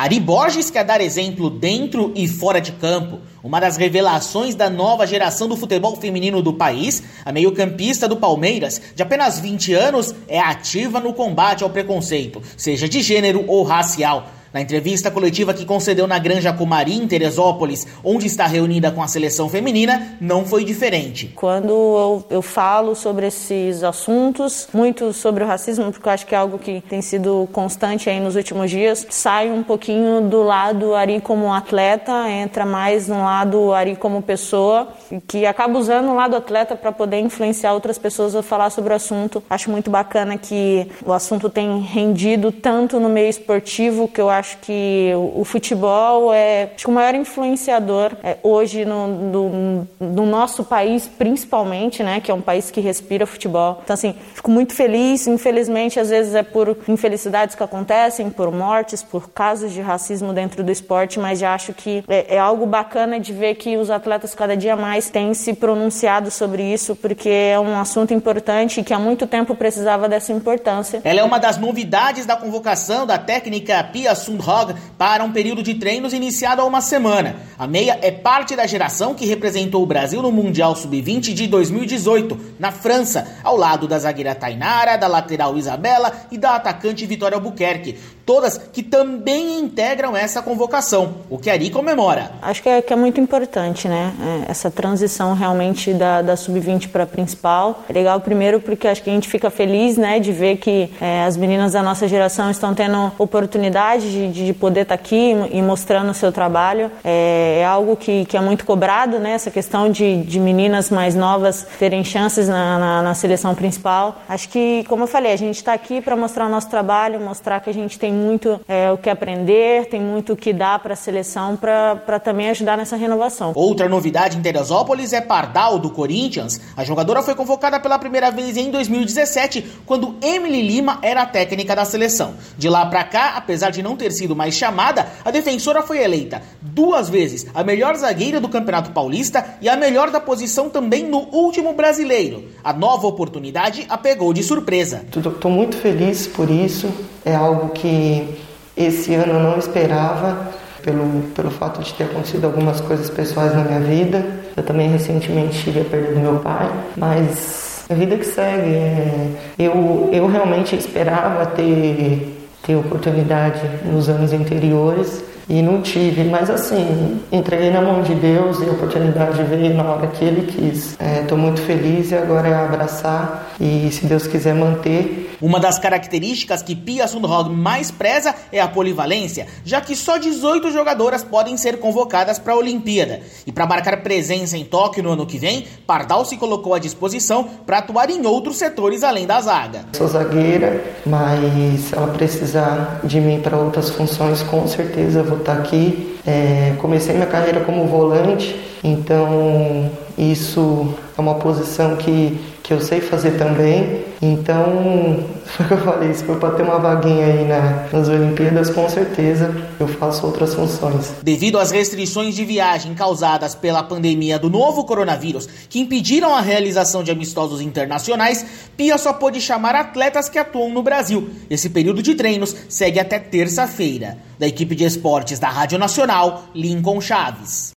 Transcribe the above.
Ari Borges quer dar exemplo dentro e fora de campo. Uma das revelações da nova geração do futebol feminino do país, a meio-campista do Palmeiras, de apenas 20 anos, é ativa no combate ao preconceito, seja de gênero ou racial. Na entrevista coletiva que concedeu na Granja Comari, em Teresópolis, onde está reunida com a seleção feminina, não foi diferente. Quando eu falo sobre esses assuntos, muito sobre o racismo, porque eu acho que é algo que tem sido constante aí nos últimos dias, sai um pouquinho do lado Ari como atleta, entra mais no lado Ari como pessoa, que acaba usando o lado atleta para poder influenciar outras pessoas a falar sobre o assunto. Acho muito bacana que o assunto tem rendido tanto no meio esportivo, que eu acho que o futebol é o maior influenciador hoje no nosso país, principalmente, né, que é um país que respira futebol. Então, assim, fico muito feliz. Infelizmente, às vezes é por infelicidades que acontecem, por mortes, por casos de racismo dentro do esporte, mas já acho que é algo bacana de ver que os atletas cada dia mais têm se pronunciado sobre isso, porque é um assunto importante e que há muito tempo precisava dessa importância. Ela é uma das novidades da convocação da técnica Pia Sundhage para um período de treinos iniciado há uma semana. A meia é parte da geração que representou o Brasil no Mundial Sub-20 de 2018, na França, ao lado da zagueira Tainara, da lateral Isabela e da atacante Vitória Albuquerque. Todas que também integram essa convocação, o que Ari comemora. Acho que é muito importante, né? Essa transição realmente da Sub-20 para a principal. É legal primeiro porque acho que a gente fica feliz, né, de ver que as meninas da nossa geração estão tendo oportunidade de poder estar aqui e mostrando o seu trabalho. É algo que é muito cobrado, né? Essa questão de meninas mais novas terem chances na seleção principal. Acho que, como eu falei, a gente está aqui para mostrar o nosso trabalho, mostrar que a gente tem muito o que aprender, tem muito o que dar para a seleção para também ajudar nessa renovação. Outra novidade em Teresópolis é Pardal, do Corinthians. A jogadora foi convocada pela primeira vez em 2017, quando Emily Lima era a técnica da seleção. De lá para cá, apesar de não ter sido mais chamada, a defensora foi eleita 2 vezes a melhor zagueira do Campeonato Paulista e a melhor da posição também no último Brasileiro. A nova oportunidade a pegou de surpresa. Estou muito feliz por isso. É algo que esse ano eu não esperava, pelo fato de ter acontecido algumas coisas pessoais na minha vida. Eu também recentemente tive a perda do meu pai, mas a vida que segue. Eu realmente esperava ter oportunidade nos anos anteriores e não tive, mas assim, entreguei na mão de Deus e a oportunidade veio na hora que Ele quis. Estou muito feliz e agora é abraçar e, se Deus quiser, manter. Uma das características que Pia Sundhage mais preza é a polivalência, já que só 18 jogadoras podem ser convocadas para a Olimpíada. E para marcar presença em Tóquio no ano que vem, Pardal se colocou à disposição para atuar em outros setores além da zaga. Sou zagueira, mas se ela precisar de mim para outras funções, com certeza vou estar aqui. Comecei minha carreira como volante, então isso é uma posição que eu sei fazer também. Então, foi o que eu falei, se for para ter uma vaguinha aí nas Olimpíadas, com certeza eu faço outras funções. Devido às restrições de viagem causadas pela pandemia do novo coronavírus, que impediram a realização de amistosos internacionais, Pia só pôde chamar atletas que atuam no Brasil. Esse período de treinos segue até terça-feira. Da equipe de esportes da Rádio Nacional, Lincoln Chaves.